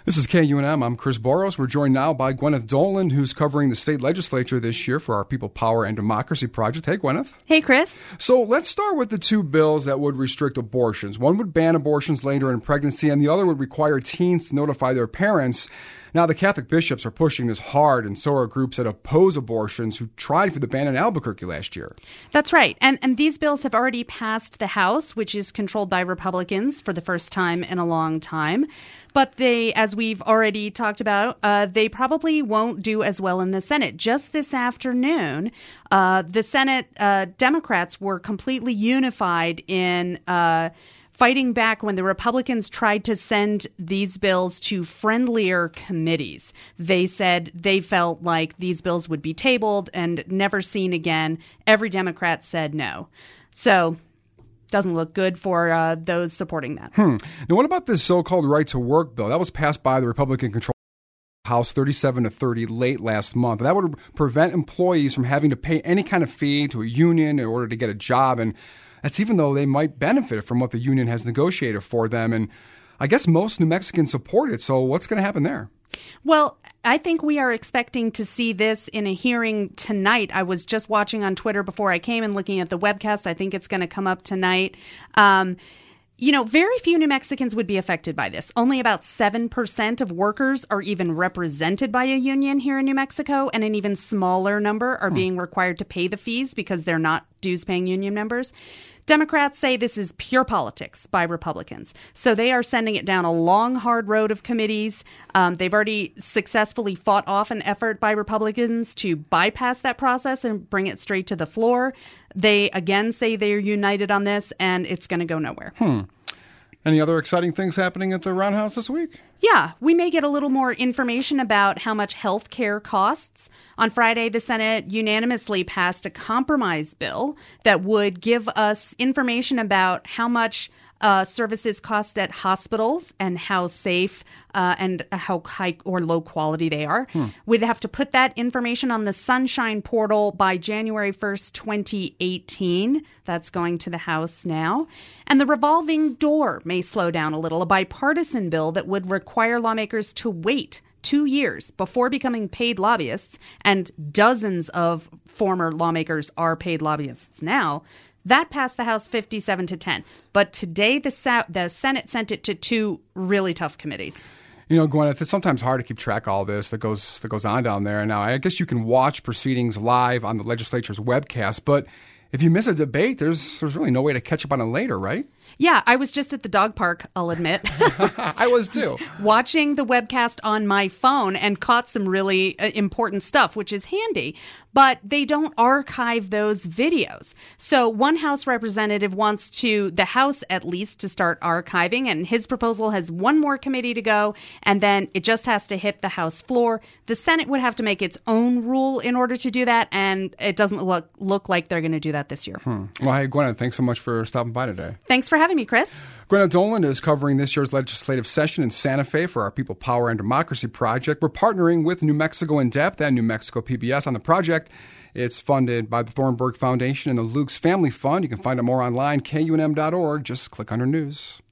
This is KUNM. I'm Chris Boros. We're joined now by Gwyneth Doland, who's covering the state legislature this year for our People, Power, and Democracy Project. Hey, Gwyneth. Hey, Chris. So let's start with the two bills that would restrict abortions. One would ban abortions later in pregnancy, and the other would require teens to notify their parents. Now, the Catholic bishops are pushing this hard, and so are groups that oppose abortions who tried for the ban in Albuquerque last year. That's right. And these bills have already passed the House, which is controlled by Republicans for the first time in a long time. But they, as we've already talked about, they probably won't do as well in the Senate. Just this afternoon, the Senate Democrats were completely unified in fighting back when the Republicans tried to send these bills to friendlier committees. They said they felt like these bills would be tabled and never seen again. Every Democrat said no. So doesn't look good for those supporting that. Now, what about this so-called right-to-work bill? That was passed by the Republican-controlled House 37-30 late last month. And that would prevent employees from having to pay any kind of fee to a union in order to get a job. And that's even though they might benefit from what the union has negotiated for them. And I guess most New Mexicans support it. So what's going to happen there? Well, I think we are expecting to see this in a hearing tonight. I was just watching on Twitter before I came and looking at the webcast. I think it's going to come up tonight. Very few New Mexicans would be affected by this. Only about 7% of workers are even represented by a union here in New Mexico, and an even smaller number are being required to pay the fees because they're not dues-paying union members. Democrats say this is pure politics by Republicans. So they are sending it down a long, hard road of committees. They've already successfully fought off an effort by Republicans to bypass that process and bring it straight to the floor. They again say they're united on this, and it's going to go nowhere. Any other exciting things happening at the Roundhouse this week? Yeah, we may get a little more information about how much health care costs. On Friday, the Senate unanimously passed a compromise bill that would give us information about how much services cost at hospitals and how safe and how high or low quality they are. We'd have to put that information on the Sunshine portal by January 1st, 2018. That's going to the House now. And the revolving door may slow down a little. A bipartisan bill that would require lawmakers to wait 2 years before becoming paid lobbyists, and dozens of former lawmakers are paid lobbyists now. That passed the House 57-10. But today, the Senate sent it to two really tough committees. You know, Gwyneth, it's sometimes hard to keep track of all this that goes on down there. Now, I guess you can watch proceedings live on the legislature's webcast, but if you miss a debate, there's really no way to catch up on it later, right? Yeah, I was just at the dog park, I'll admit. I was too. Watching the webcast on my phone and caught some really important stuff, which is handy. But they don't archive those videos. So one House representative wants the House at least to start archiving, and his proposal has one more committee to go, and then it just has to hit the House floor. The Senate would have to make its own rule in order to do that, and it doesn't look like they're going to do that this year. Well, hey, Gwyneth, thanks so much for stopping by today. Thanks for having me, Chris. Gwyneth Doland is covering this year's legislative session in Santa Fe for our People, Power, and Democracy Project. We're partnering with New Mexico in Depth and New Mexico PBS on the project. It's funded by the Thornburg Foundation and the Luke's Family Fund. You can find out more online, kunm.org. Just click under News.